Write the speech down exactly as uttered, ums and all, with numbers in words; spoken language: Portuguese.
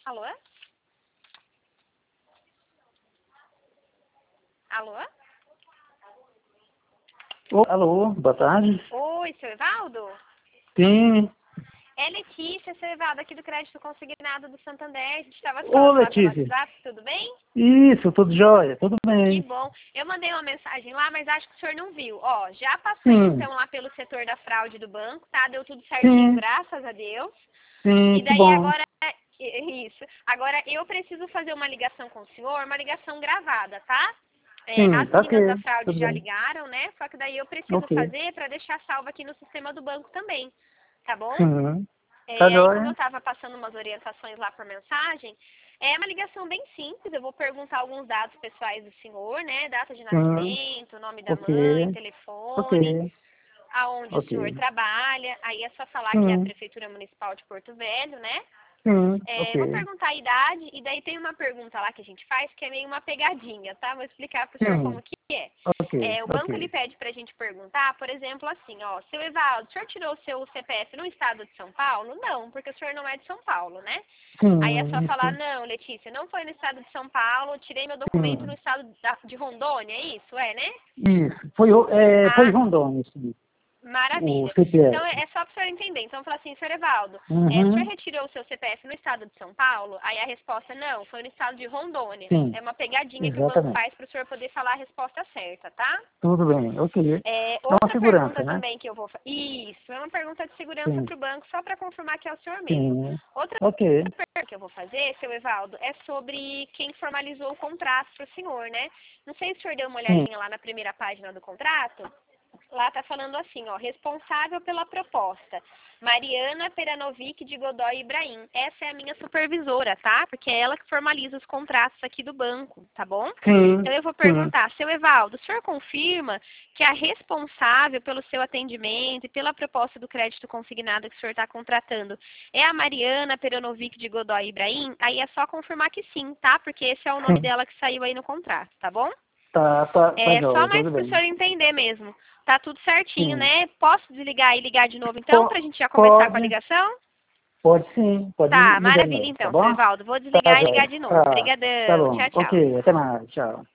Alô? Alô? Ô, alô, boa tarde. Oi, seu Evaldo? Sim. É Letícia, seu Evaldo, aqui do Crédito Consignado do Santander. A gente estava Ô, falando lá pelo Letícia. WhatsApp, tudo bem? Isso, tudo jóia, tudo Que bem. bom. Eu mandei uma mensagem lá, mas acho que o senhor não viu. Ó, já passou Sim, então lá pelo setor da fraude do banco, tá? Deu tudo certinho, sim, graças a Deus. sim, E que daí bom. agora, isso. Agora eu preciso fazer uma ligação com o senhor, uma ligação gravada, tá? É, Sim, as tá ok, meninas da fraude tudo já bem. ligaram, né? Só que daí eu preciso Ok. fazer para deixar salvo aqui no sistema do banco também, tá bom? Sim, tá É, aí como eu jóia. estava passando umas orientações lá por mensagem, é uma ligação bem simples, eu vou perguntar alguns dados pessoais do senhor, né? Data de Sim, nascimento, nome da ok, mãe, ok, telefone, aonde o ok. senhor trabalha, aí é só falar que é a Sim, Prefeitura Municipal de Porto Velho, né? sim, É, ok. eu vou perguntar a idade, e daí tem uma pergunta lá que a gente faz que é meio uma pegadinha, tá? Vou explicar para o senhor Sim, como que é. ok, É, o banco ele ok. pede para a gente perguntar, por exemplo, assim, ó, seu Evaldo, o senhor tirou o seu C P F no estado de São Paulo? Não, porque o senhor não é de São Paulo, né? Aí é só Sim, falar, isso, não, Letícia, não foi no estado de São Paulo, tirei meu documento no sim, estado da- de Rondônia, é isso, é, né? isso. Foi, o- é, foi Ah, Rondônia, sim, o maravilha. Então, é C P F. é só para o senhor entender. Então, falar assim, senhor Evaldo, é, o senhor Uhum, retirou o seu C P F no estado de São Paulo? Aí a resposta é não, foi no estado de Rondônia. sim, É uma pegadinha que o banco exatamente. faz para o senhor poder falar a resposta certa, tá? Tudo bem, ok. É, É uma outra segurança, pergunta né? também que eu vou fazer. Isso, é uma pergunta de segurança Sim, para o banco, só para confirmar que é o senhor mesmo. sim. Outra Ok. pergunta que eu vou fazer, seu Evaldo, é sobre quem formalizou o contrato para o senhor, né? Não sei se o senhor deu uma Sim. olhadinha lá na primeira página do contrato. Lá tá falando assim, ó, responsável pela proposta, Mariana Peranovic de Godoy Ibrahim. Essa é a minha supervisora, tá? Porque é ela que formaliza os contratos aqui do banco, tá bom? Sim. Então eu vou Sim. perguntar, seu Evaldo, o senhor confirma que a responsável pelo seu atendimento e pela proposta do crédito consignado que o senhor está contratando é a Mariana Peranovic de Godoy Ibrahim? Aí é só confirmar que sim, tá? Porque esse é o nome Sim. dela que saiu aí no contrato, tá bom? Tá, tá, tá É só jóia, mais tudo para o bem. senhor entender mesmo. Tá tudo certinho, Sim. né? Posso desligar e ligar de novo então, Po- para a gente já começar com a pode, ligação? pode sim, pode Tá, ligar de maravilha novo, tá então, seu bom? Evaldo. Vou Tá desligar e ligar jóia. de novo. Tá, tá Obrigadão. bom. Tchau, tchau. Ok, até mais, tchau.